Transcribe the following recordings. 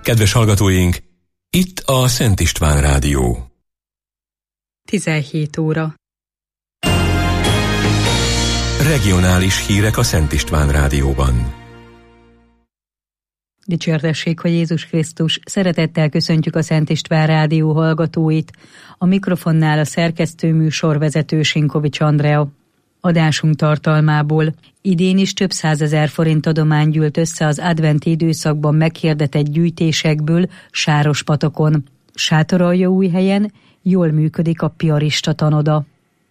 Kedves hallgatóink, itt a Szent István Rádió. 17 óra. Regionális hírek a Szent István Rádióban. Dicsértessék, hogy Jézus Krisztus! Szeretettel köszöntjük a Szent István Rádió hallgatóit. A mikrofonnál a szerkesztő műsorvezető Sinkovics Andrea. Adásunk tartalmából: idén is több 100 000 forint adomány gyűlt össze az adventi időszakban meghirdetett gyűjtésekből Sárospatakon. Sátoraljaújhelyen jól működik a piarista tanoda.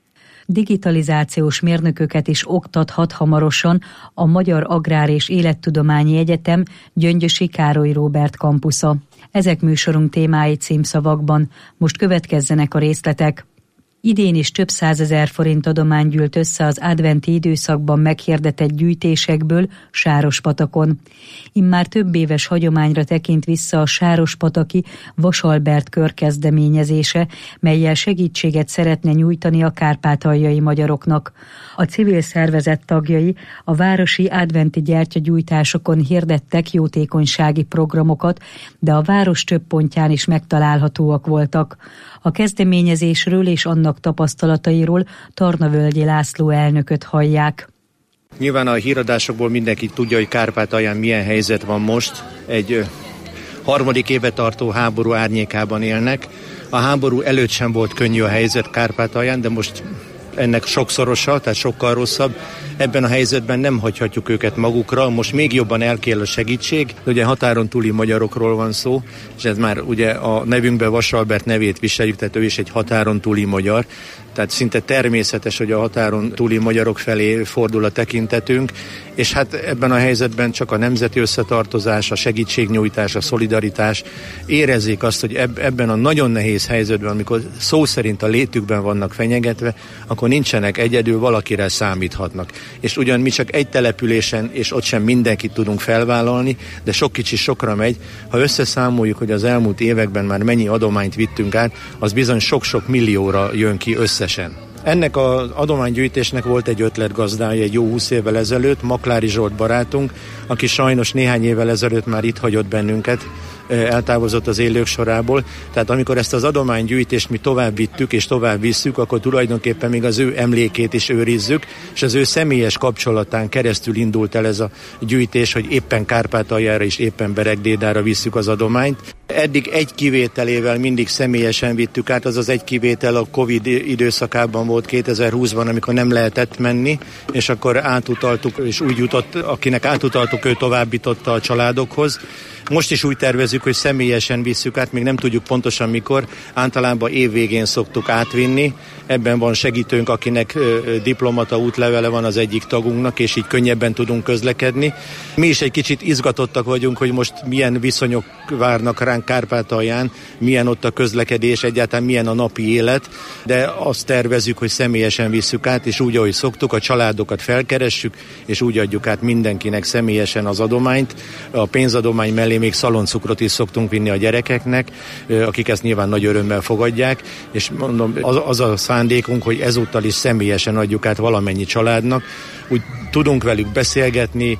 Digitalizációs mérnököket is oktathat hamarosan a Magyar Agrár és Élettudományi Egyetem Gyöngyösi Károly Róbert kampusza. Ezek műsorunk témái címszavakban. Most következzenek a részletek. Idén is több 100 000 forint adomány gyűlt össze az adventi időszakban meghirdetett gyűjtésekből Sárospatakon. Immár több éves hagyományra tekint vissza a sárospataki Vasalbert kör kezdeményezése, mellyel segítséget szeretne nyújtani a kárpátaljai magyaroknak. A civil szervezet tagjai a városi adventi gyertyagyújtásokon hirdettek jótékonysági programokat, de a város több pontján is megtalálhatóak voltak. A kezdeményezésről és annak tapasztalatairól Tarnavölgyi László elnököt hallják. Nyilván a híradásokból mindenki tudja, hogy Kárpátalján milyen helyzet van most. Egy harmadik éve tartó háború árnyékában élnek. A háború előtt sem volt könnyű a helyzet Kárpátalján, de most ennek sokszorosa, tehát sokkal rosszabb. Ebben a helyzetben nem hagyhatjuk őket magukra, most még jobban elkél a segítség. Ugye határon túli magyarokról van szó, és ez már ugye a nevünkben Vasalbert nevét viseljük, tehát ő is egy határon túli magyar. Tehát szinte természetes, hogy a határon túli magyarok felé fordul a tekintetünk, és hát ebben a helyzetben csak a nemzeti összetartozás, a segítségnyújtás, a szolidaritás érezzék azt, hogy ebben a nagyon nehéz helyzetben, amikor szó szerint a létükben vannak fenyegetve, akkor nincsenek egyedül, valakire számíthatnak. És ugyan mi csak egy településen, és ott sem mindenkit tudunk felvállalni, de sok kicsi sokra megy. Ha összeszámoljuk, hogy az elmúlt években már mennyi adományt vittünk át, az bizony sok-sok millióra jön ki összesen. Ennek az adománygyűjtésnek volt egy ötletgazdája egy jó 20 évvel ezelőtt, Maklári Zsolt barátunk, aki sajnos néhány évvel ezelőtt már itt hagyott bennünket, eltávozott az élők sorából. Tehát amikor ezt az adománygyűjtést mi tovább vittük és tovább visszük, akkor tulajdonképpen még az ő emlékét is őrizzük, és az ő személyes kapcsolatán keresztül indult el ez a gyűjtés, hogy éppen Kárpátaljára és éppen Beregdédára visszük az adományt. Eddig egy kivételével mindig személyesen vittük át, az egy kivétel a Covid időszakában volt 2020-ban, amikor nem lehetett menni, és akkor átutaltuk, és úgy jutott, akinek átutaltuk, ő továbbította a családokhoz. Most is úgy tervezzük, hogy személyesen visszük át, még nem tudjuk pontosan mikor, általában évvégén szoktuk átvinni. Ebben van segítőnk, akinek diplomata útlevele van az egyik tagunknak, és így könnyebben tudunk közlekedni. Mi is egy kicsit izgatottak vagyunk, hogy most milyen viszonyok várnak ránk Kárpátalján, milyen ott a közlekedés, egyáltalán milyen a napi élet, de azt tervezzük, hogy személyesen visszük át, és úgy, ahogy szoktuk, a családokat felkeressük, és úgy adjuk át mindenkinek személyesen az adományt. A pénzadomány mellé még szaloncukrot is szoktunk vinni a gyerekeknek, akik ezt nyilván nagy örömmel fogadják, és mondom, az a szándékunk, hogy ezúttal is személyesen adjuk át valamennyi családnak. Úgy tudunk velük beszélgetni,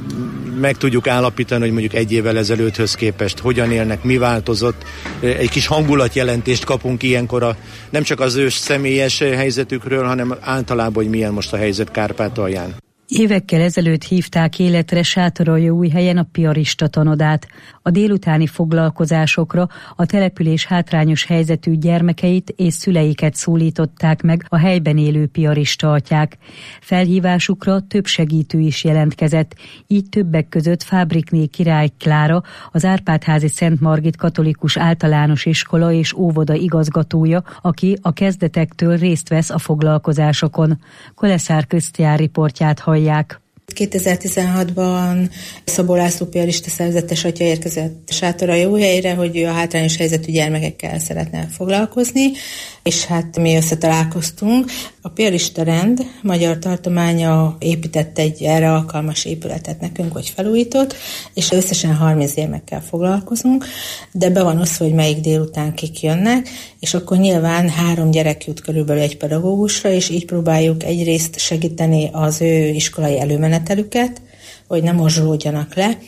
meg tudjuk állapítani, hogy mondjuk egy évvel ezelőtthöz képest hogyan élnek, mi változott. Egy kis hangulatjelentést kapunk ilyenkor nem csak az ő személyes helyzetükről, hanem általában, hogy milyen most a helyzet Kárpátalján. Évekkel ezelőtt hívták életre Sátoraljaújhelyen a piarista tanodát. A délutáni foglalkozásokra a település hátrányos helyzetű gyermekeit és szüleiket szólították meg a helyben élő piarista atyák. Felhívásukra több segítő is jelentkezett, így többek között Fábrikné Király Klára, az Árpád-házi Szent Margit Katolikus Általános Iskola és Óvoda igazgatója, aki a kezdetektől részt vesz a foglalkozásokon. Koleszár Krisztián riportját hallják. 2016-ban Szabó László piarista szerzetes atya érkezett Sátoraljaújhelyre, hogy ő a hátrányos helyzetű gyermekekkel szeretne foglalkozni, és hát mi összetalálkoztunk. A piarista rend magyar tartománya épített egy erre alkalmas épületet nekünk, vagy felújított, és összesen 30 gyermekkel foglalkozunk, de be van osztva, hogy melyik délután kik jönnek, és akkor nyilván 3 gyerek jut körülbelül egy pedagógusra, és így próbáljuk egyrészt segíteni az ő iskolai előmenetelüket, hogy ne morzsolódjanak le,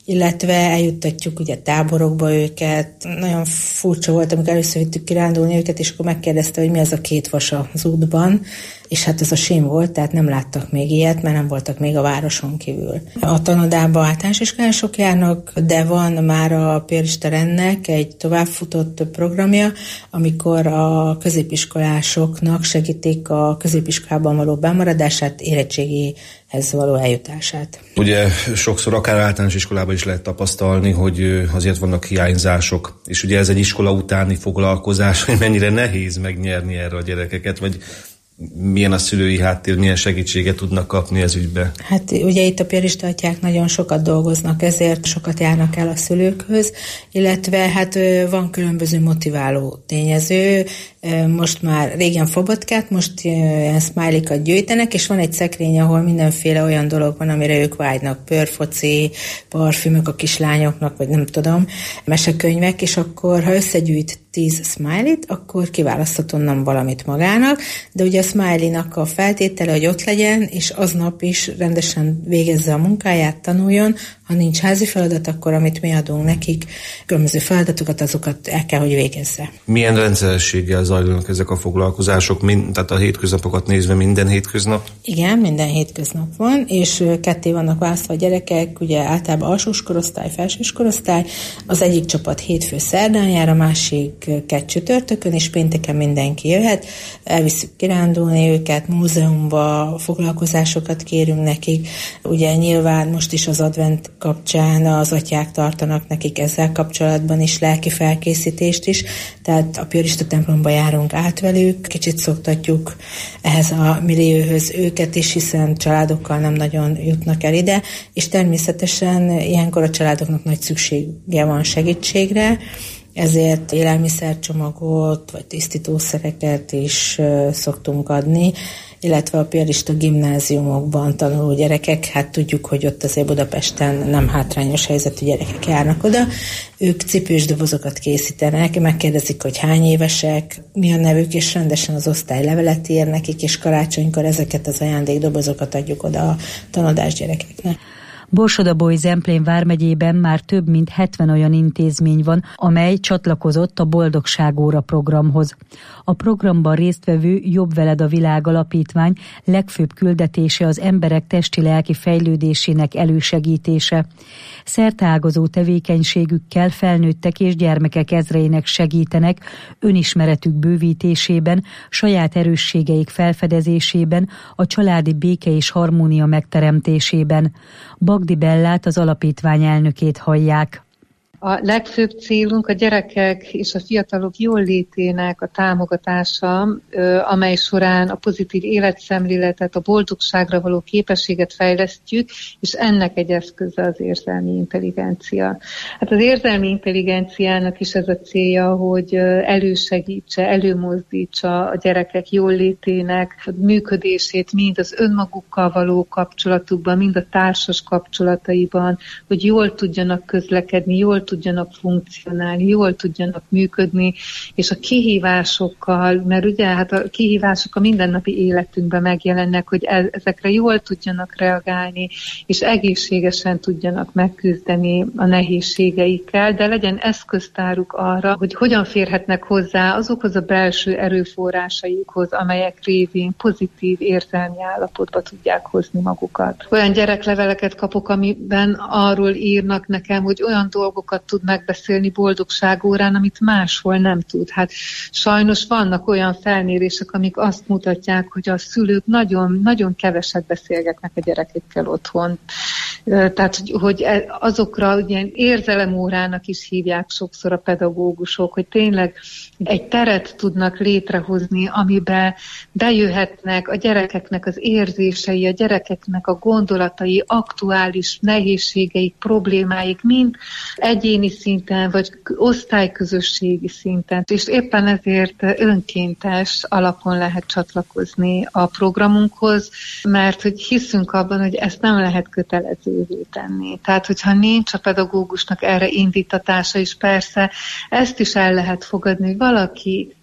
illetve eljuttatjuk ugye táborokba őket. Nagyon furcsa volt, amikor először vittük kirándulni őket, és akkor megkérdezte, hogy mi az a 2 vas az útban, és hát ez a sém volt, tehát nem láttak még ilyet, mert nem voltak még a városon kívül. A Tanodába általános iskolások járnak, de van már a piarista rendnek egy továbbfutott programja, amikor a középiskolásoknak segítik a középiskolában való bemaradását, érettségihez való eljutását. Ugye sokszor akár általános iskolában is lehet tapasztalni, hogy azért vannak hiányzások, és ugye ez egy iskola utáni foglalkozás, hogy mennyire nehéz megnyerni erre a gyerekeket, vagy milyen a szülői háttér, milyen segítséget tudnak kapni ez ügybe? Hát ugye itt a piarista atyák nagyon sokat dolgoznak, ezért sokat járnak el a szülőkhöz, illetve hát van különböző motiváló tényező. Most már régen fobotkát, most ilyen smiley-kat gyűjtenek, és van egy szekrény, ahol mindenféle olyan dolog van, amire ők vágynak, pörfoci, parfümök a kislányoknak, vagy nem tudom, mesekönyvek, és akkor ha összegyűjt 10 smiley-t, akkor kiválasztott onnan valamit magának, de ugye a smiley-nak a feltétele, hogy ott legyen, és aznap is rendesen végezze a munkáját, tanuljon. Ha nincs házi feladat, akkor amit mi adunk nekik, különböző feladatokat, azokat el kell, hogy végezze. Milyen rendszerességgel zajlanak ezek a foglalkozások? Tehát a hétköznapokat nézve minden hétköznap? Igen, minden hétköznap van, és 2 vannak választva a gyerekek, ugye általában alsós korosztály, felsős korosztály. Az egyik csapat hétfő szerdán jár, a másik 2 csütörtökön, és pénteken mindenki jöhet. Elviszük kirándulni őket, múzeumba, foglalkozásokat kérünk nekik. Ugye nyilván most is az advent kapcsán az atyák tartanak nekik ezzel kapcsolatban is lelki felkészítést is, tehát a piarista templomba járunk át velük, kicsit szoktatjuk ehhez a millióhöz őket is, hiszen családokkal nem nagyon jutnak el ide, és természetesen ilyenkor a családoknak nagy szüksége van segítségre, ezért élelmiszercsomagot vagy tisztítószereket is szoktunk adni, illetve a piarista gimnáziumokban tanuló gyerekek, hát tudjuk, hogy ott azért Budapesten nem hátrányos helyzetű gyerekek járnak oda. Ők cipős dobozokat készítenek, megkérdezik, hogy hány évesek, mi a nevük, és rendesen az osztály levelet ír nekik, és karácsonykor ezeket az ajándékdobozokat adjuk oda a tanodás gyerekeknek. Borsod-Abaúj-Zemplén vármegyében már több mint 70 olyan intézmény van, amely csatlakozott a Boldogságóra programhoz. A programban résztvevő Jobb veled a világ alapítvány legfőbb küldetése az emberek testi-lelki fejlődésének elősegítése. Szerteágazó tevékenységükkel felnőttek és gyermekek ezreinek segítenek önismeretük bővítésében, saját erősségeik felfedezésében, a családi béke és harmónia megteremtésében. Bagdi Bellát, az alapítvány elnökét hallják. A legfőbb célunk a gyerekek és a fiatalok jólétének a támogatása, amely során a pozitív életszemléletet, a boldogságra való képességet fejlesztjük, és ennek egy eszköze az érzelmi intelligencia. Hát az érzelmi intelligenciának is ez a célja, hogy elősegítse, előmozdítsa a gyerekek jólétének a működését, mind az önmagukkal való kapcsolatukban, mind a társas kapcsolataiban, hogy jól tudjanak közlekedni, jól tudjanak funkcionálni, jól tudjanak működni, és a kihívásokkal, mert ugye hát a kihívások a mindennapi életünkben megjelennek, hogy ezekre jól tudjanak reagálni, és egészségesen tudjanak megküzdeni a nehézségeikkel, de legyen eszköztáruk arra, hogy hogyan férhetnek hozzá azokhoz a belső erőforrásaikhoz, amelyek révén pozitív érzelmi állapotba tudják hozni magukat. Olyan gyerekleveleket kapok, amiben arról írnak nekem, hogy olyan dolgokat tud megbeszélni boldogságórán, amit máshol nem tud. Hát sajnos vannak olyan felmérések, amik azt mutatják, hogy a szülők nagyon, nagyon keveset beszélgetnek a gyerekekkel otthon. Tehát, hogy azokra ilyen érzelemórának is hívják sokszor a pedagógusok, hogy tényleg egy teret tudnak létrehozni, amiben bejöhetnek a gyerekeknek az érzései, a gyerekeknek a gondolatai, aktuális nehézségeik, problémáik, mind egyéni szinten, vagy osztályközösségi szinten. És éppen ezért önkéntes alapon lehet csatlakozni a programunkhoz, mert hogy hiszünk abban, hogy ezt nem lehet kötelezővé tenni. Tehát, hogyha nincs a pedagógusnak erre indítatása, és persze ezt is el lehet fogadni, hogy valaki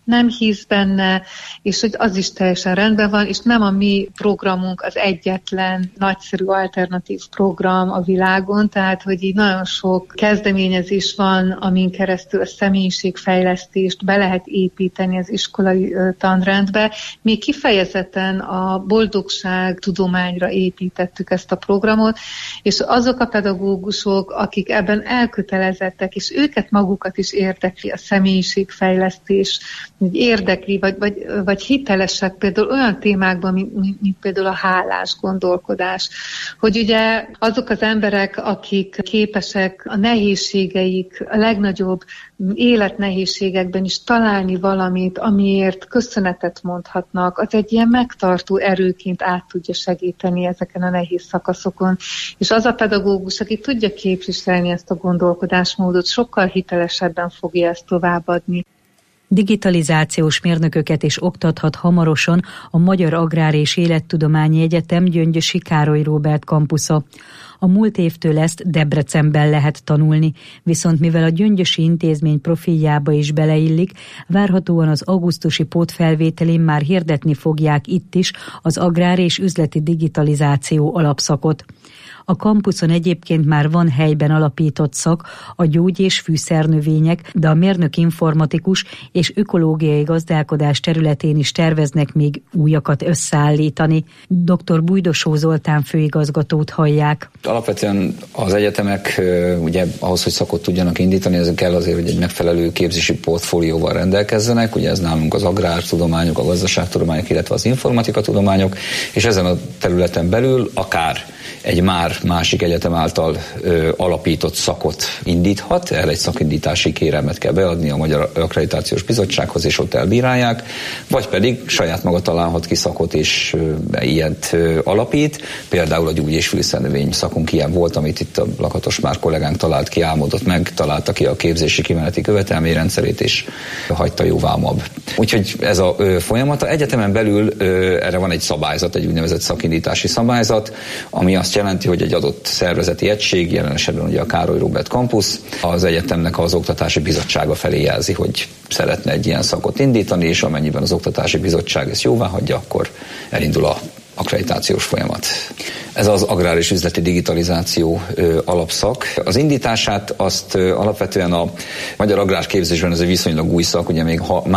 nem hisz benne, és hogy az is teljesen rendben van, és nem a mi programunk az egyetlen nagyszerű alternatív program a világon, tehát hogy így nagyon sok kezdeményezés van, amin keresztül a személyiségfejlesztést be lehet építeni az iskolai tanrendbe. Mi kifejezetten a boldogság tudományra építettük ezt a programot, és azok a pedagógusok, akik ebben elkötelezettek, és őket magukat is érdekli a személyiségfejlesztés, hogy érdekli, vagy hitelesek például olyan témákban, mint például a hálás gondolkodás. Hogy ugye azok az emberek, akik képesek a nehézségeik, a legnagyobb életnehézségekben is találni valamit, amiért köszönetet mondhatnak, az egy ilyen megtartó erőként át tudja segíteni ezeken a nehéz szakaszokon. És az a pedagógus, aki tudja képviselni ezt a gondolkodásmódot, sokkal hitelesebben fogja ezt továbbadni. Digitalizációs mérnököket is oktathat hamarosan a Magyar Agrár és Élettudományi Egyetem Gyöngyösi Károly Róbert kampusza. A múlt évtől ezt Debrecenben lehet tanulni, viszont mivel a gyöngyösi intézmény profiljába is beleillik, várhatóan az augusztusi pótfelvételén már hirdetni fogják itt is az agrár és üzleti digitalizáció alapszakot. A kampuszon egyébként már van helyben alapított szak a gyógy- és fűszernövények, de a mérnök informatikus és ökológiai gazdálkodás területén is terveznek még újakat összeállítani. Dr. Bújdosó Zoltán főigazgatót hallják. Alapvetően az egyetemek ugye ahhoz, hogy szakot tudjanak indítani, ez kell azért, hogy egy megfelelő képzési portfólióval rendelkezzenek. Ugye ez nálunk az agrártudományok, a gazdaságtudományok, illetve az informatikatudományok, és ezen a területen belül akár egy már másik egyetem által alapított szakot indíthat, erre egy szakindítási kérelmet kell beadni a Magyar Akkreditációs Bizottsághoz, és ott elbírálják, vagy pedig saját maga találhat ki szakot, és ilyet alapít. Például a gyógy- és fűszernövény szakunk ilyen volt, amit itt a Lakatos Márk kollégánk talált ki, álmodott meg, találta ki a képzési kimeneti követelményrendszerét, és hagyta jóvámabb. Úgyhogy ez a folyamata. Egyetemen belül erre van egy szabályzat, egy úgynevezett szakindítási szabályzat, ami azt jelenti, hogy egy adott szervezeti egység, jelen esetben ugye a Károly Róbert Campus, az egyetemnek az oktatási bizottsága felé jelzi, hogy szeretne egy ilyen szakot indítani, és amennyiben az oktatási bizottság ezt jóvá hagyja, akkor elindul a akkreditációs folyamat. Ez az agrár és üzleti digitalizáció alapszak. Az indítását azt alapvetően a magyar agrárképzésben ez egy viszonylag új szak, ugye még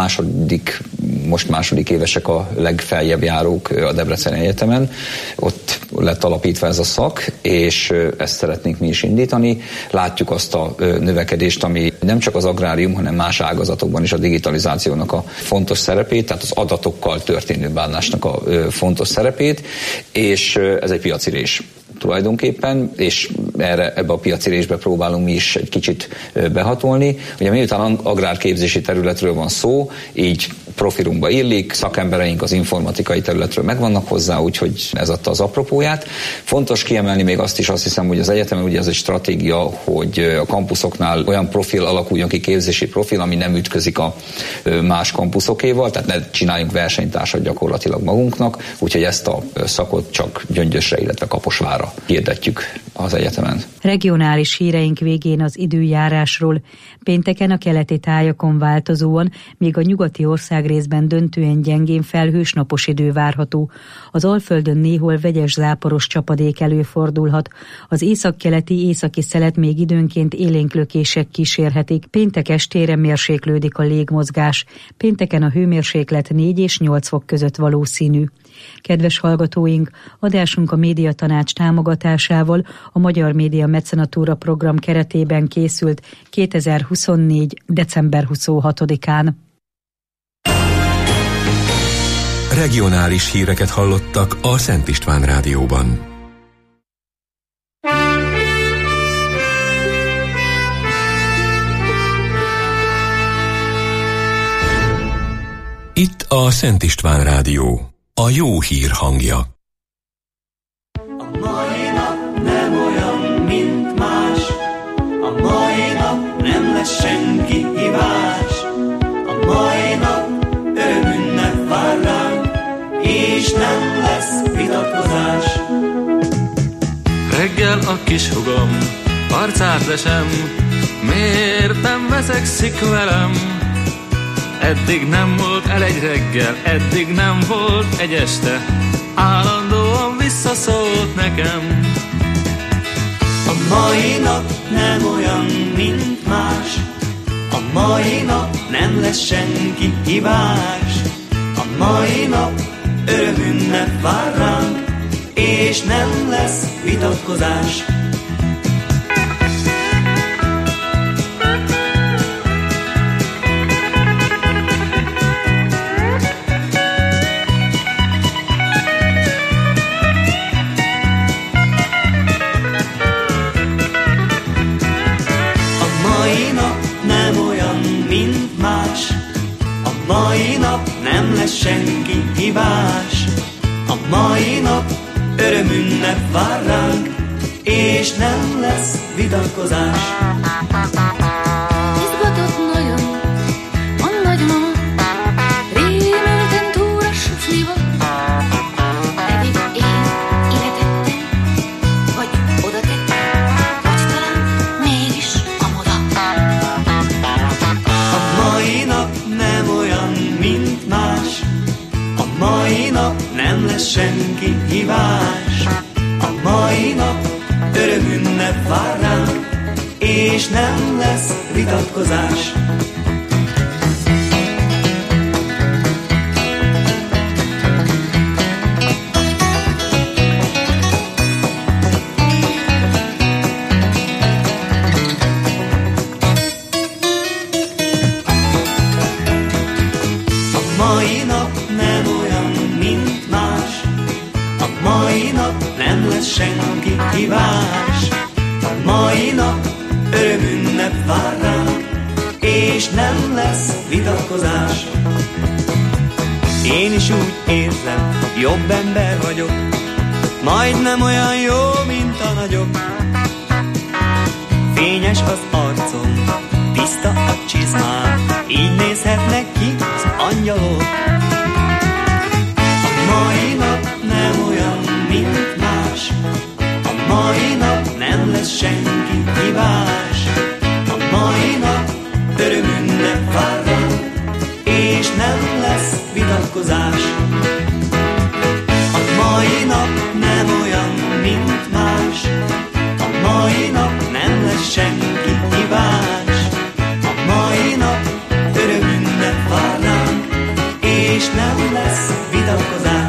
most második évesek a legfeljebb járók a Debreceni Egyetemen. Ott lett alapítva ez a szak, és ezt szeretnénk mi is indítani. Látjuk azt a növekedést, ami nem csak az agrárium, hanem más ágazatokban is a digitalizációnak a fontos szerepét, tehát az adatokkal történő bánásnak a fontos szerepét, és ez egy piaci rés tulajdonképpen, és ebbe a piaci résbe próbálunk mi is egy kicsit behatolni. Ugye miután agrárképzési területről van szó, így profilunkba illik, szakembereink az informatikai területről megvannak hozzá, úgyhogy ez adta az apropóját. Fontos kiemelni még azt is, azt hiszem, hogy az egyetemen ugye ez egy stratégia, hogy a kampuszoknál olyan profil alakuljon ki, képzési profil, ami nem ütközik a más kampuszokéval, tehát ne csináljunk versenytársat gyakorlatilag magunknak, úgyhogy ezt a szakot csak Gyöngyösre, illetve Kaposvárra hirdetjük az egyetemen. Regionális híreink végén az időjárásról. Pénteken a keleti tájakon változóan, míg a nyugati országrészben döntően gyengén felhős napos idő várható. Az Alföldön néhol vegyes záporos csapadék előfordulhat. Az északkeleti, északi szelet még időnként élénklökések kísérhetik. Péntek estére mérséklődik a légmozgás. Pénteken a hőmérséklet 4 és 8 fok között valószínű. Kedves hallgatóink, adásunk a Médiatanács támogatásával a Magyar Média Mecenatúra program keretében készült 2024. december 26-án. Regionális híreket hallottak a Szent István Rádióban. Itt a Szent István Rádió. A jó hír hangja. A mai nap nem olyan, mint más. A mai nap nem lesz senki hibás. A mai nap örömünnep vár ránk, és nem lesz vitatkozás. Reggel a kis hugom arcát lesem, miért nem veszekszik velem? eddig nem volt el egy reggel, eddig nem volt egy este, állandóan visszaszólt nekem. A mai nap nem olyan, mint más, a mai nap nem lesz senki hibás, a mai nap örömünnep vár ránk, és nem lesz vitatkozás. A mai nap nem lesz senki hibás, a mai nap örömünnep vár ránk, és nem lesz vitatkozás. Izgatott nagyon a nagymama, rémülten túra sucniba, pedig én ide tettem, vagy oda tettem, vagy talán mégis amoda. A mai nap nem olyan, mint más, a mai nap nem lesz senki hibás, a mai nap örömünnep vár ránk, és nem lesz vitatkozás. Senki hibás, a mai nap örömünnep vár ránk, és nem lesz vitatkozás. Én is úgy érzem, jobb ember vagyok, majdnem olyan jó, mint a nagyok. Fényes az arcom, tiszta a csizmám, így nézhetnek ki az angyalok. A mai nap nem olyan, mint más, a mai nap nem lesz senki hibás, a mai nap örömünnep vár ránk, és nem lesz vitatkozás. A mai nap nem olyan, mint más, a mai nap nem lesz senki hibás, a mai nap örömünnep vár ránk, és nem lesz vitatkozás.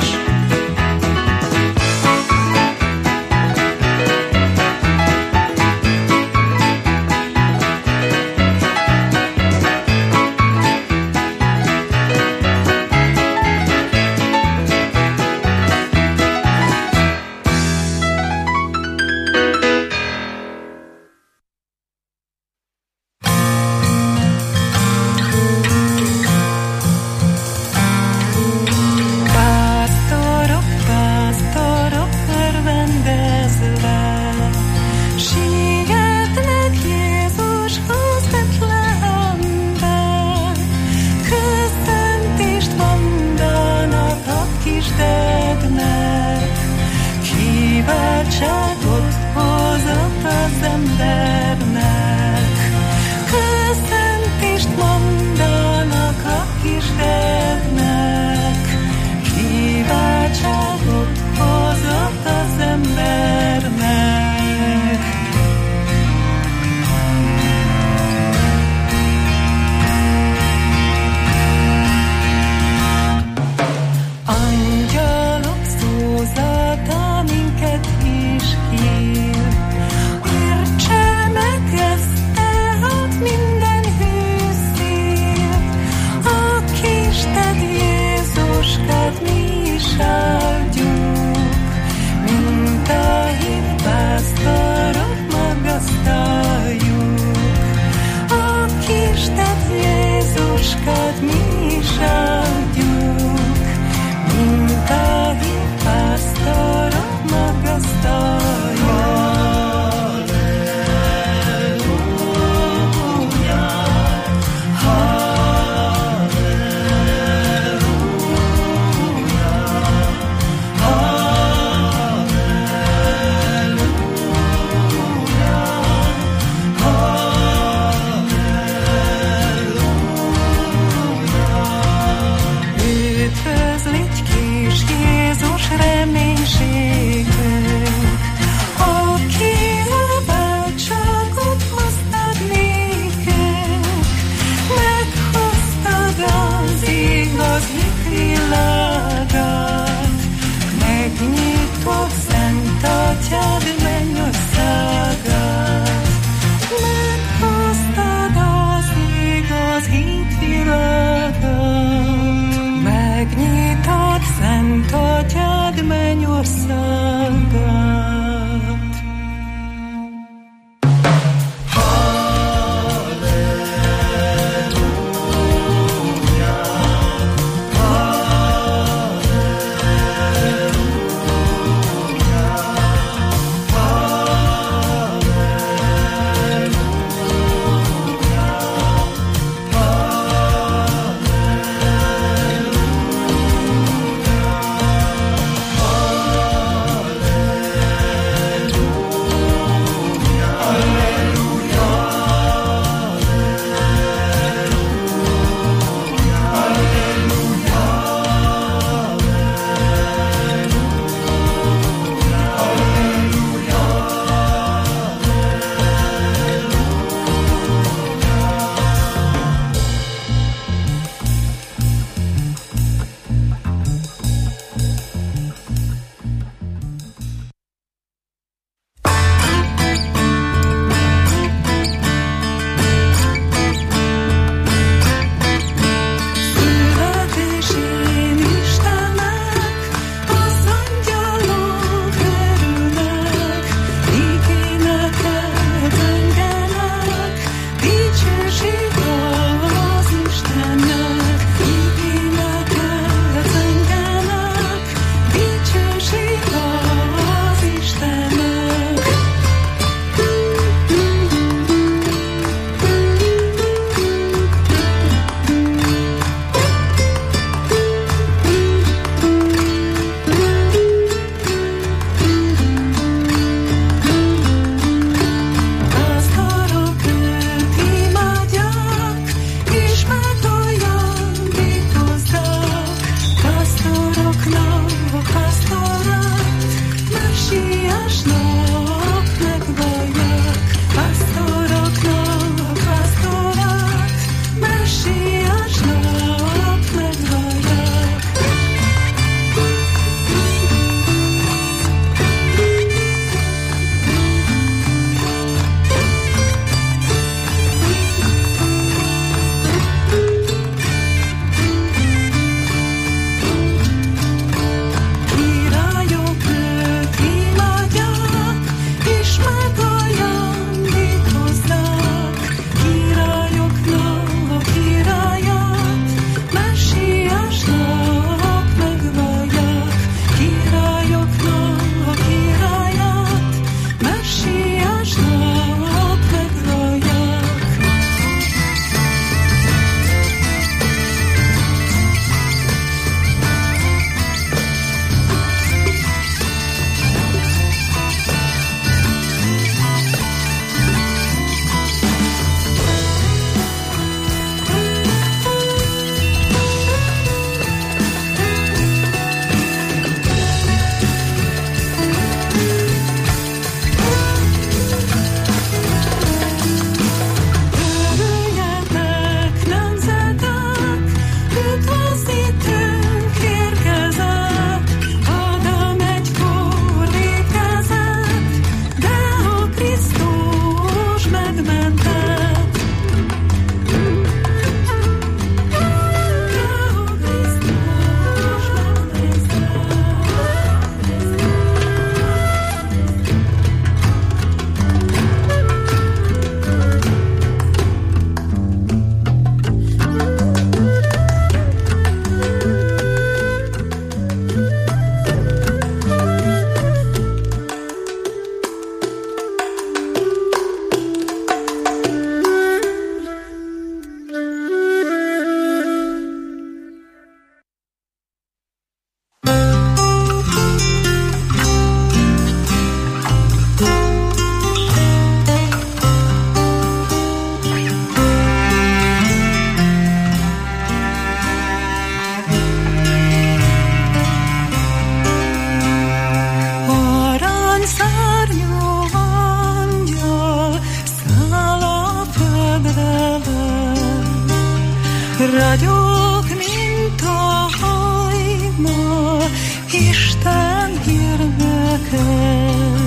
vagyok, mint a hajma, Isten gyermeke.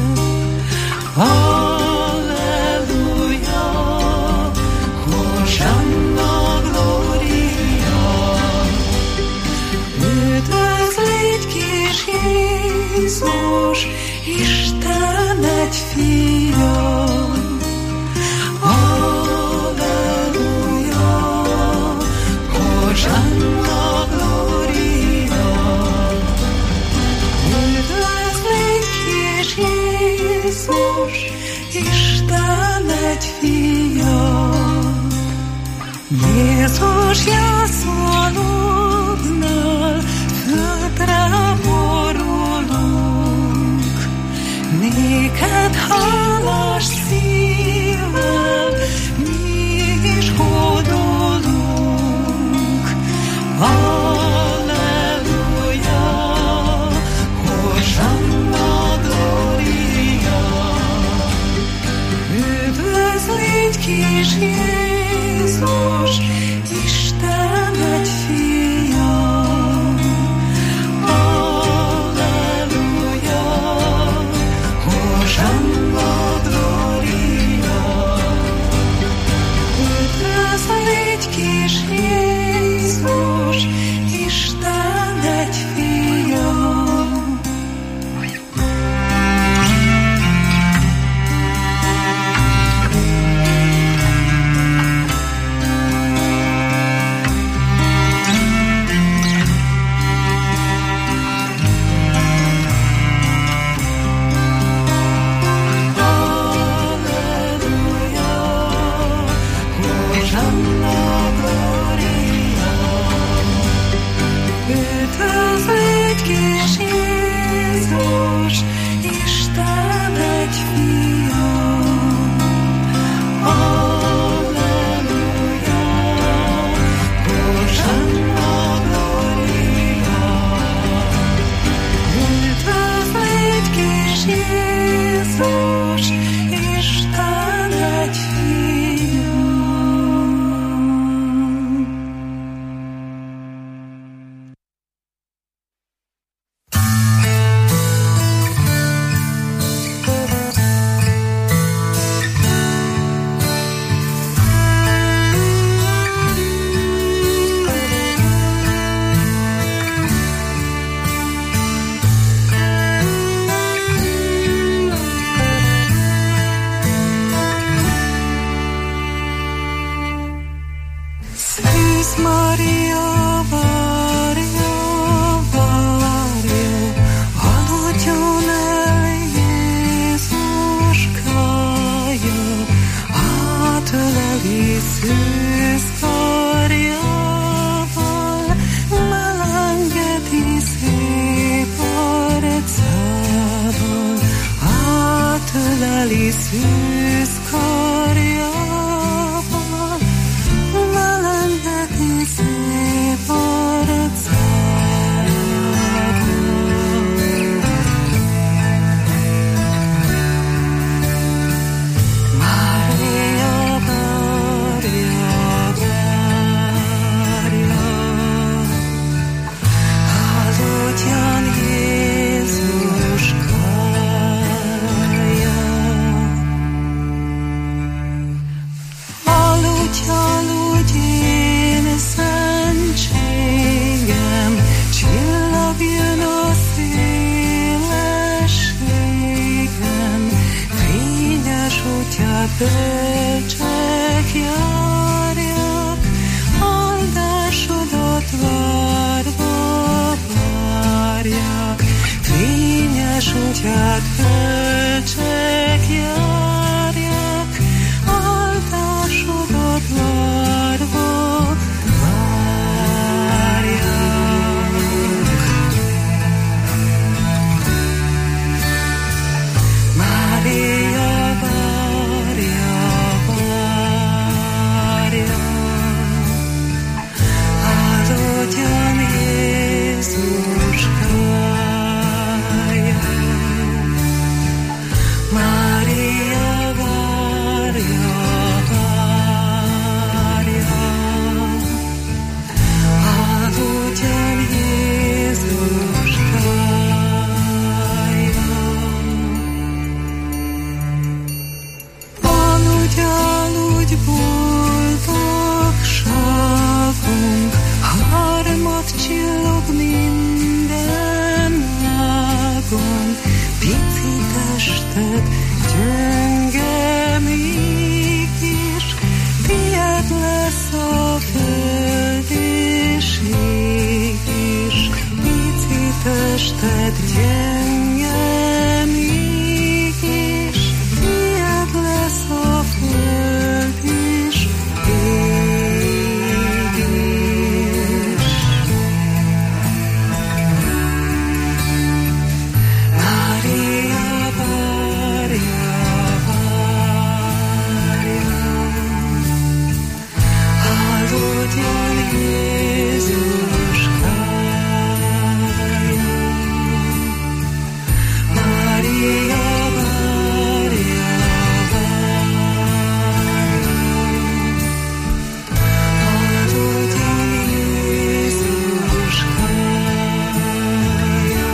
Halleluja, Hosanna, Gloria. Üdvözlégy kis Jézus, Isten egy fia. Halleluja, Hosanna, Gloria. Üdvözlégy kis Jézus, Isten egy fia. Jézus jászolódnál földre borulunk, néked hálás szívvel mi is hódolunk. Halleluja, Hosanna, Gloria. Üdvözlégy kis Jézus, Isten egy fia. Halleluja, Hosanna, Gloria. Üdvözlégy kis Jézus, Isten egy fia. Üdvözlégy kis Jézus, Isten egy fia. Halleluja, Hosanna, Gloria. Üdvözlégy kis Jézus, Isten egy fia. Szűz Mária, várja, várja, aludjon el Jézuskája, átöleli szűz karjával, melengedi szép arcával, átöleli szűz karjával, melengedi szép arcával. Mária, várja, várja, áldjon Jézuskája. Aludj, aludj, én szentségem, csillogjon a szélességen, fényes útját bölcsek járják, áldásodat várva várják, fényes útját bölcsek járják, áldásodat várva várják. Mária, várja, várja, áldjon Jézuskája. tested gyenge mégis, tiéd lesz a föld és ég is. Pici tested gyenge mégis, tiéd lesz a föld és ég is. Mária várja, áldódjon Jézuskája. Mária várja, áldódjon Jézuskája.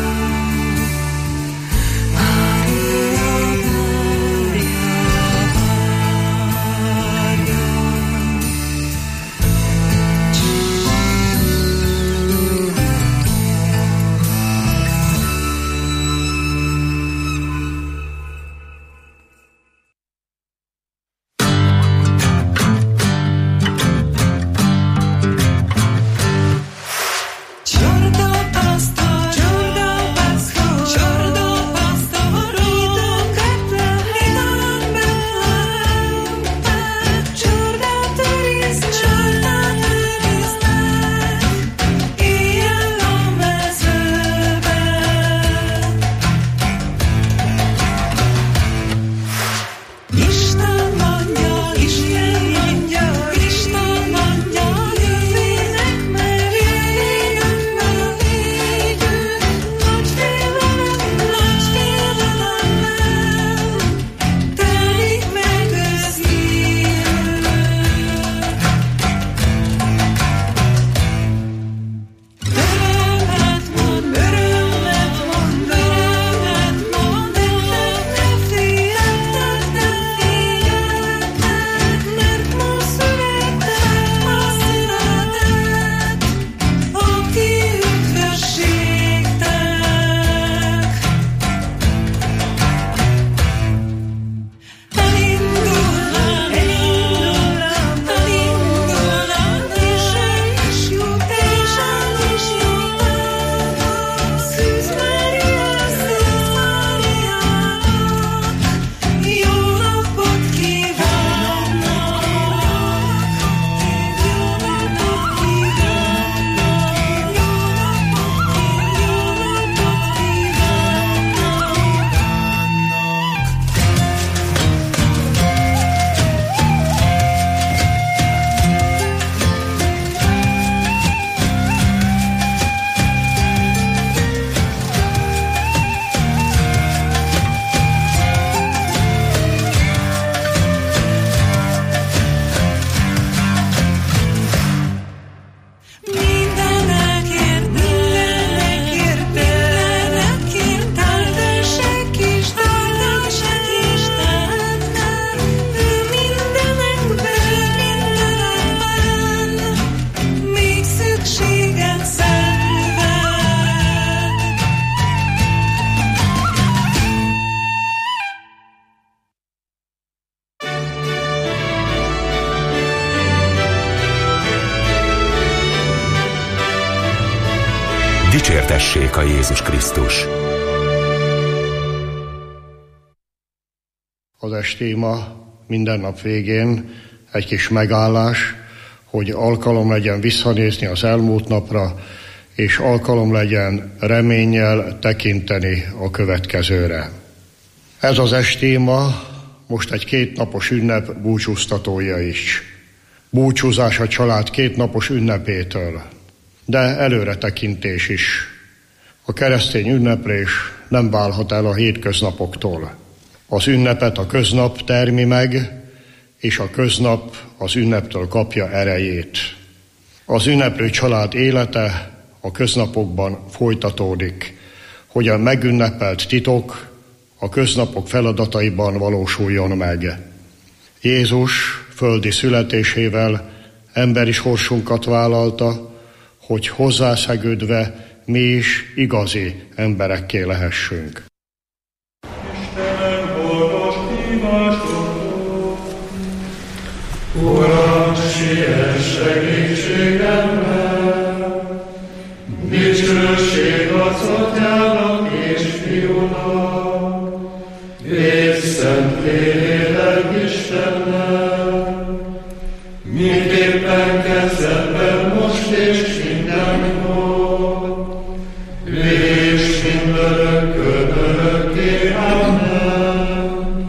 Dicsértessék a Jézus Krisztus. Az estéma minden nap végén egy kis megállás, hogy alkalom legyen visszanézni az elmúlt napra, és alkalom legyen reménnyel tekinteni a következőre. Ez az estéma most egy kétnapos ünnep búcsúztatója is. Búcsúzás a család kétnapos ünnepétől, de előretekintés is. A keresztény ünneplés nem válhat el a hétköznapoktól. Az ünnepet a köznap termi meg, és a köznap az ünneptől kapja erejét. Az ünneplő család élete a köznapokban folytatódik, hogy a megünnepelt titok a köznapok feladataiban valósuljon meg. Jézus földi születésével emberi sorsunkat vállalta, hogy hozzászegődve mi is igazi emberekké lehessünk. Istenem, Uram, siess segítségemre, dicsőség az Atyának és Fiúnak, és Szent Lélek Istennek, miképpen kezdetben most és mindenkor, és mindörökkön örökké. Amen.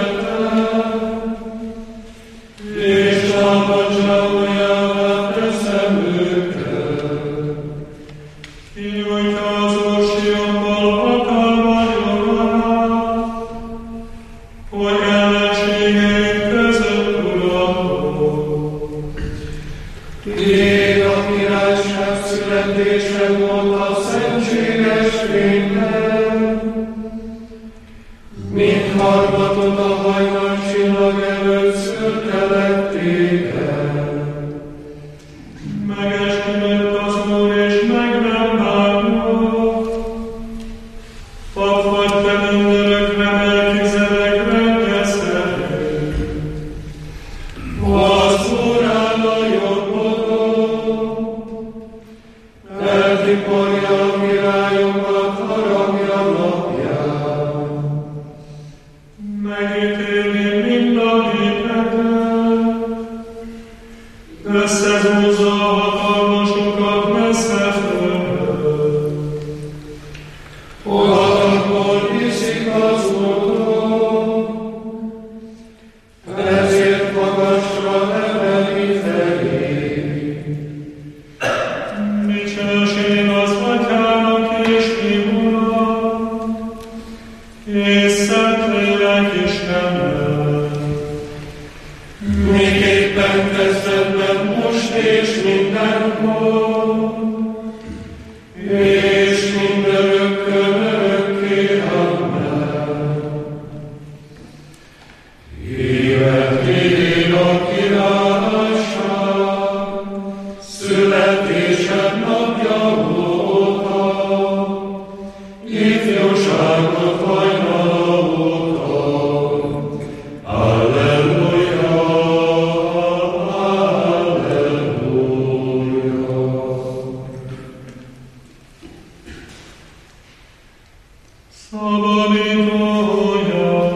És a Ég a királyság születése volt a szentséges fényben, mint harmatot a hajnal csillag előtt szürke lett téged. Megesküdött az Úr, és meg nem bánott. Pap vagy te mindörökre, Melkizedek rendezhető. Az Úr áll a jobbodon, eltiporja a királyokat haragja napján. Megítéli mind a népeket, összehúzza a hatalmasokat messze földön. Odatakból viszik az úton, ezért magasra emeli fejét. Dicsőség az Atyának és Fiúnak, és Szentlélek Istennek. Miképpen kezdetben, most és mindenhol, és mindörökkön örökké. Amen. Hívet vigyél a királyság, születésed napja óta, ifjúságot hajnala óta. Alleluja, alleluja. Szabadítója,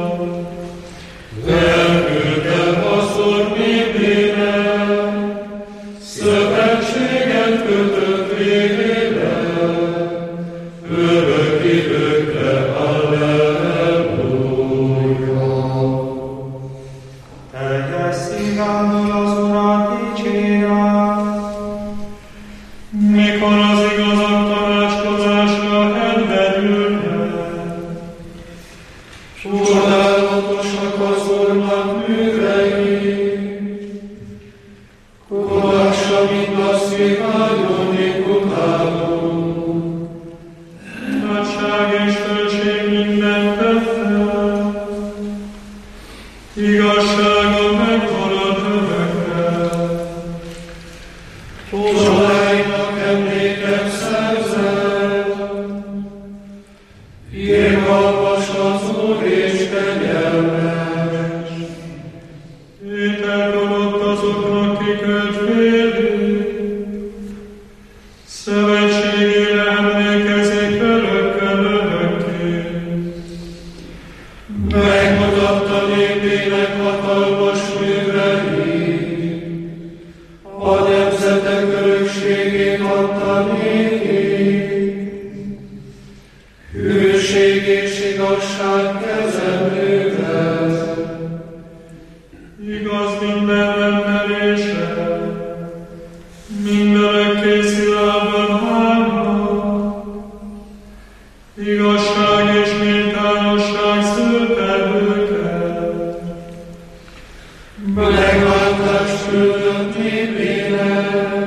Elküldte pasztor népének, szövetséget kötött végére, örök időkre, alleluja. Teljes szívemből az Urat dicsérem, mikor az igazak tanácskozásra elmerülnek. Csodálatosak az Úrnak művei, kodása, mint a szívvágyónik utálunk. Nagyság és földség mindent tette, igazsága megmarad örökre. Csodáinak emléket szerzett, irgalmas az Úr és kegyelmes. Ételt adott azoknak, kik őt félik, szövetségére emlékezik örökkel örökké. Megmutatta népének hatalmas műveit, a nemzetek örökségét adta nékik. Hűség és igazság kezelővel, Igaz minden rendelése, mindörökké szilárdan állnak. Igazság és méltányosság szülte őket. megváltást küldött népének,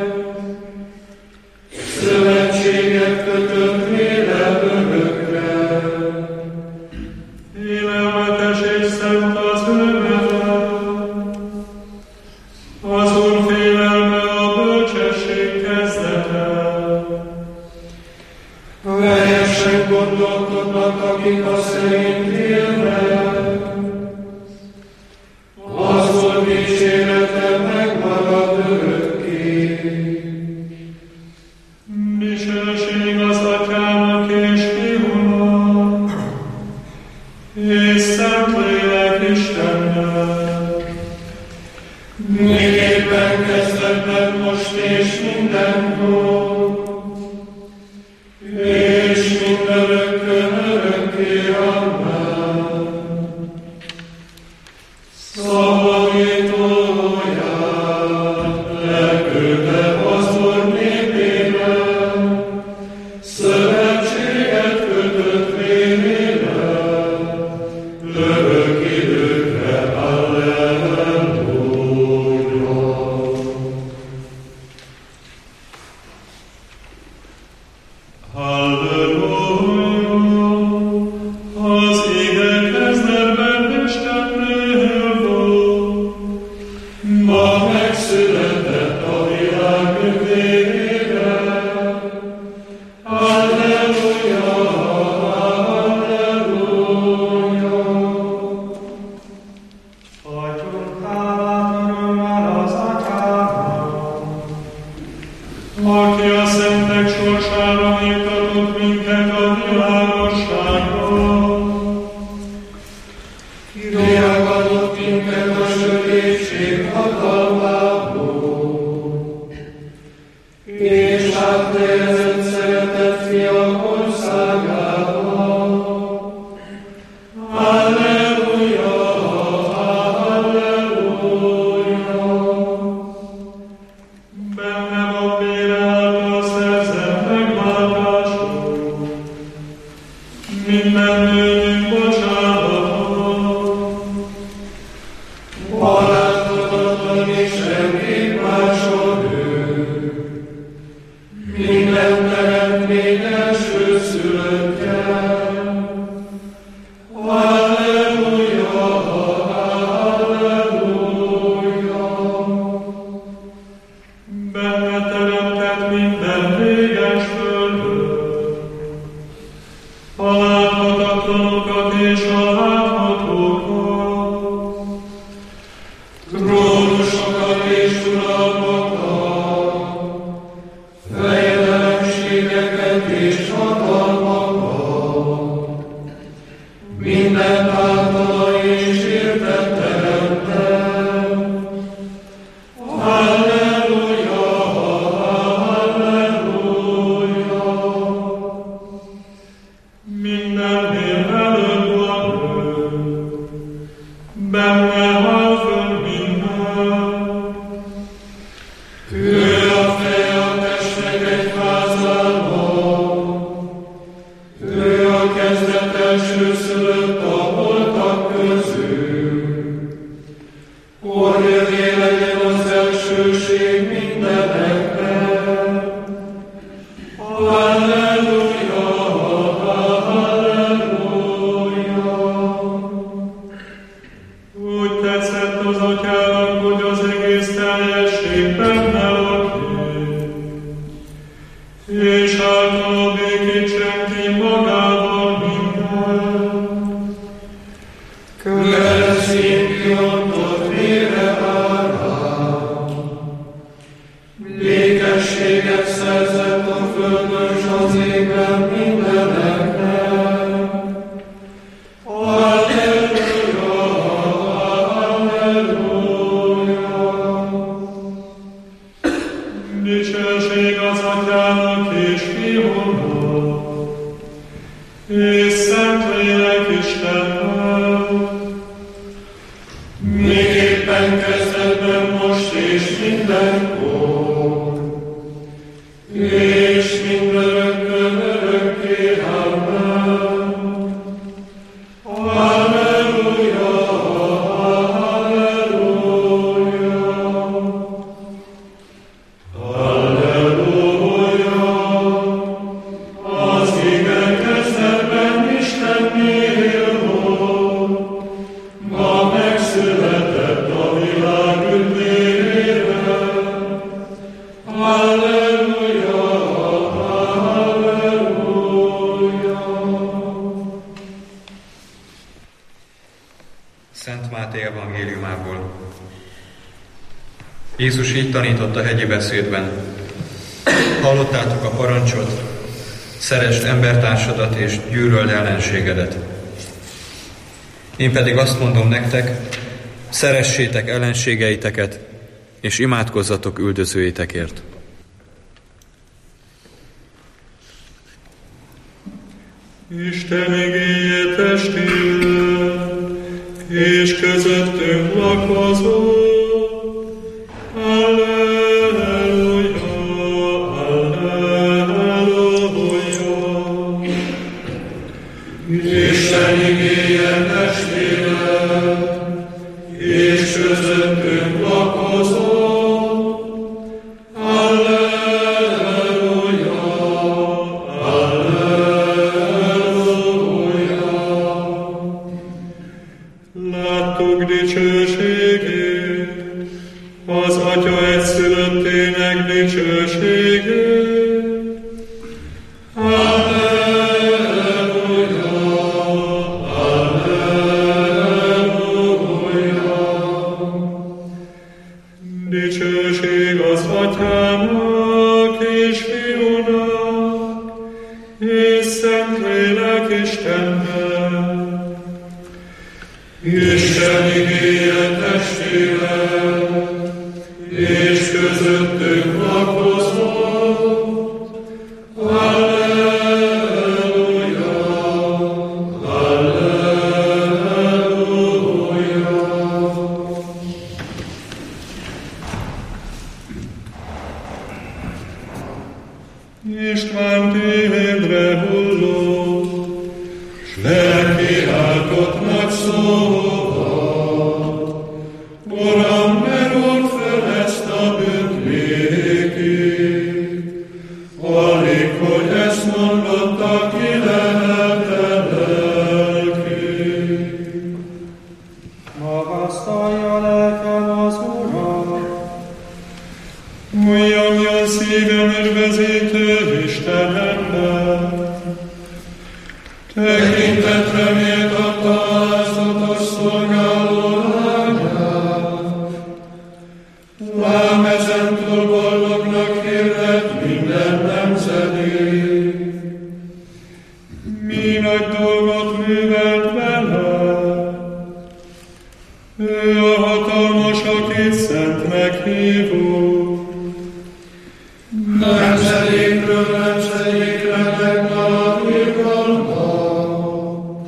szövetséget kötött vele örökre. Élelmetes és szent az ő neve, az Úr félelme a bölcsesség kezdete. Helyesen gondolkodnak, akik a szerint élnek, az Úr dicsérete megmarad örökké. Dicsőség az Atyának és Fiúnak, és Szentlélek Istennek. Miképpen kezdetben, most és mindenhol, és mindörökkön örökké. Amen. Szabadítóját elküldte pasztor népének, szövetséget kötött vérével, örök időkre. Alleluja. Jézus így tanított a hegyi beszédben. Hallottátok a parancsot, szeresd embertársadat és gyűlöld ellenségedet. Én pedig azt mondom nektek, szeressétek ellenségeiteket, és imádkozzatok üldözőitekért. Isten igéje testvére, és közöttünk lakozó. Alleluja, dicsőségét. Alleluja, alleluja. Dicsőség az Atyának és Fiúnak és Szentlélek Istennek. Isten igéje testére és közöttünk lakozott. Alleluja, alleluja. István tévédre hullott, s kiáltott nagy szóval. Uram, ne ródd fel ezt a bűnt nékig, alig, hogy ezt mondotta, ki lehet lelki. Magasztalja lelkem az Urat, Újjongjon szívem üdvözítő Istenemben. Tekintetre méltatta alázatos szolgáló lányát. Lám ezentúl boldognak hirdet minden nemzedék. Mi nagy dolgot művelt vele. Ő a hatalmas, akit szentnek hívunk. Nemzedékről nemzedékre megmaradik annak,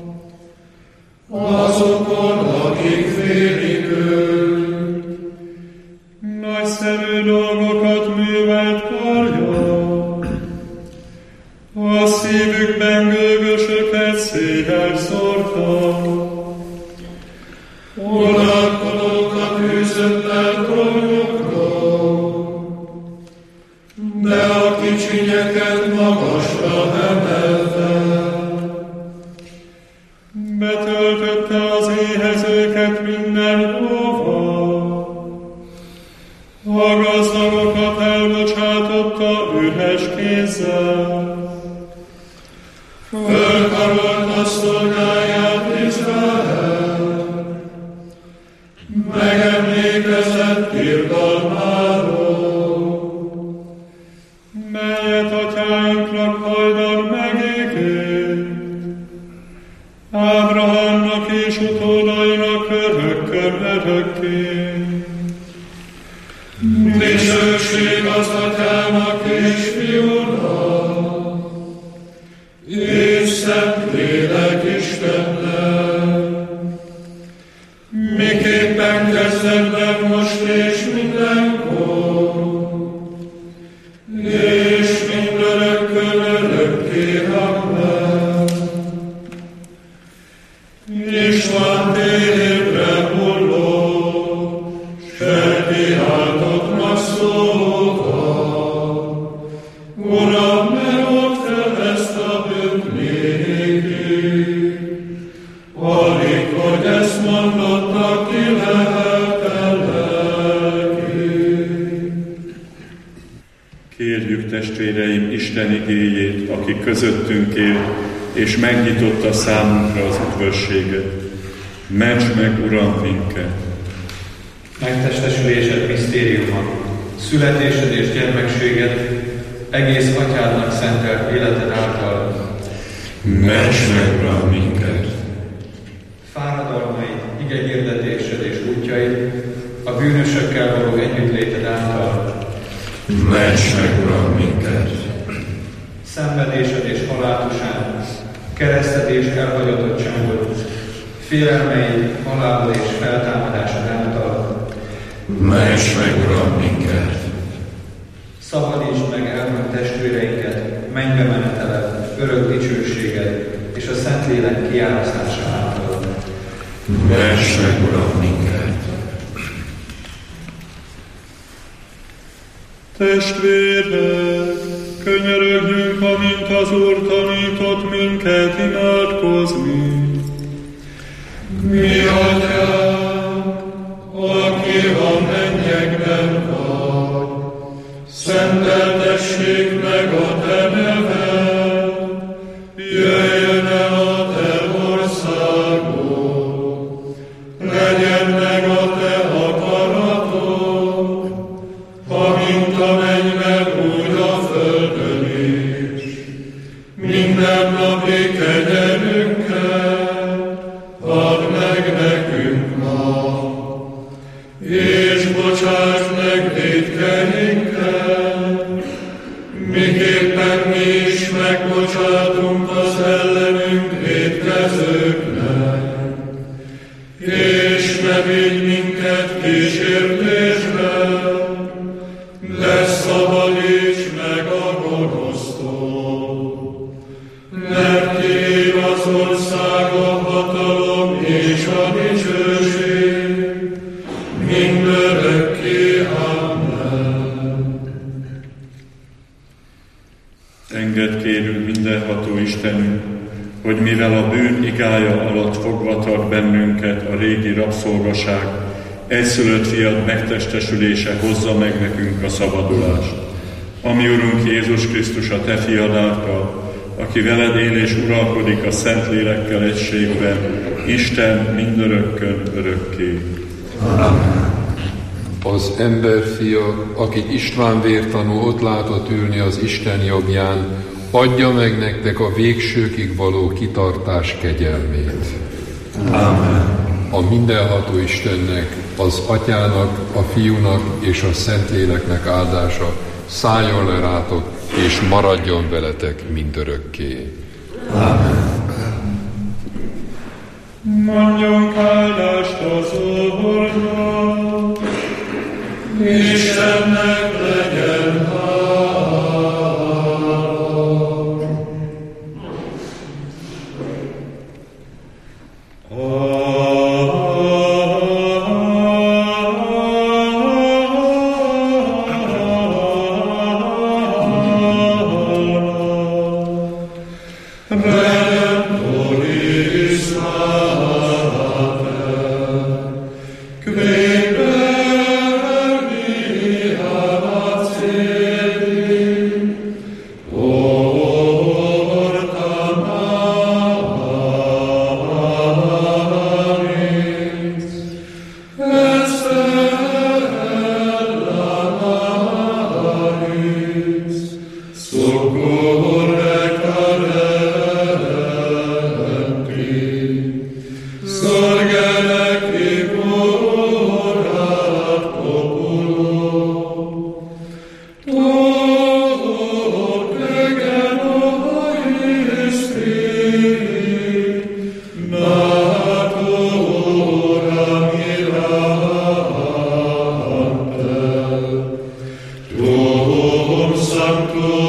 azokon, akik félik őt. Nagyszerű dolgokat művelt karja, a szívükben gőgösöket szégyel szórta. Uralkodókat űzött el trónjukról, de a kicsinyeket magasra emelte. Betöltötte az éhezőket mindenhova, a gazdagokat elbocsátotta üres kézzel. Fölkarolta szolgáját Izrael, megemlékezett irgalmáról, melyet atyáinknak hajdan megígért, Ábrahámnak és utódainak örökkön-örökké. Dicsőség az Atyának és Fiúnak, és Szentlélek Istennek, miképpen kezdetben, most és mindenkor, és mindörökkön örökké. Amen. István tévre hullott, s felkiáltott nagy szóval. Uram, ne ródd fel ezt a bűnt nékig, alig, hogy ezt mondotta, ki lehet lelki. Kérjük, testvéreim, Isten igéjét, aki közöttünk él, és megnyitotta számunkra az üdvösséget. Ments meg, Uram, minket! Megtestesülésed misztériuma, születésed és gyermekséged, egész atyádnak szentelt életed által. Ments meg, Uram, minket! Fáradalmaid, igehirdetésed és útjaid, a bűnösökkel való együttléted által. Ments meg, Uram, minket! Szenvedésed és haláloság, kereszted és elhagyatottságod, félelmeid, halálod és feltámadásod által. Ments meg, Uram, minket! Szabadítsd meg elhunyt testvéreinket, mennybe meneteled, örök dicsőséged és a Szentlélek kiárazása által. Ments meg, Uram, minket! Testvérek, könyörögjünk, amint az Úr tanított minket imádkozni. Mi Atyánk, aki a mennyekben vagy, szent szenteltessék meg a te neved, jöjjön el a te országod, legyen meg a te akaratod, amint a mennyben, úgy a földön is. Mindennapi kenyerünket add meg nekünk ma, és bocsásd meg vétkeinket, miképpen mi is megbocsátunk az ellenünk vétkezőknek, és ne vigy minket kísértésbe, de szabadíts meg a gonosztól. Mert tiéd az ország, a hatalom és a dicsőség, mindörökké. Amen. Engedd kérünk mindenható Istenünk, hogy mivel a bűn igája alatt fogva tart bennünket a régi rabszolgaság, egyszülött fiad megtestesülése hozza meg nekünk a szabadulást. Ami Urunk Jézus Krisztus a te fiad által, aki veled él és uralkodik a Szentlélekkel egységben, Isten mindörökkön örökké. Amen. Az emberfia, akit István vértanú ott látott ülni az Isten jobbján, adja meg nektek a végsőkig való kitartás kegyelmét. Amen. A mindenható Istennek, az Atyának, a Fiúnak és a Szentléleknek áldása szálljon le rátok, és maradjon veletek mindörökké. Amen. Mondjunk áldást az Úrnak, Istennek legyen Sanctus